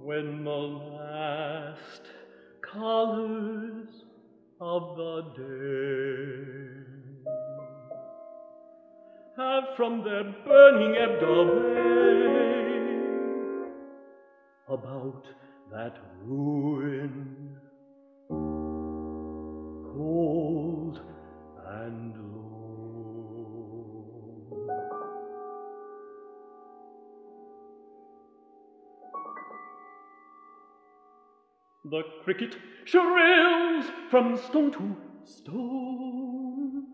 When the last colors of the day have from their burning ebbed away, about that ruin, cold and lone, the cricket shrills from stone to stone,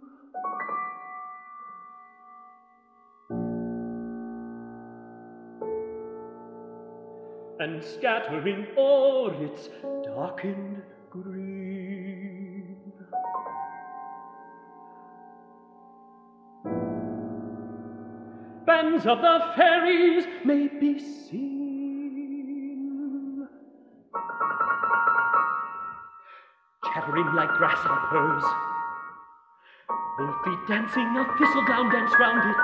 and scattering o'er its darkened green bands of the fairies may be seen, chattering like grasshoppers, their feet dancing a thistledown dance round it.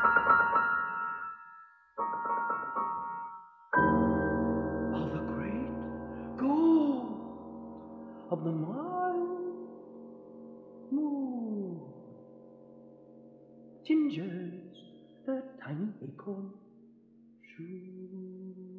While the great gold of the mild moon tingers the tiny acorn shoe.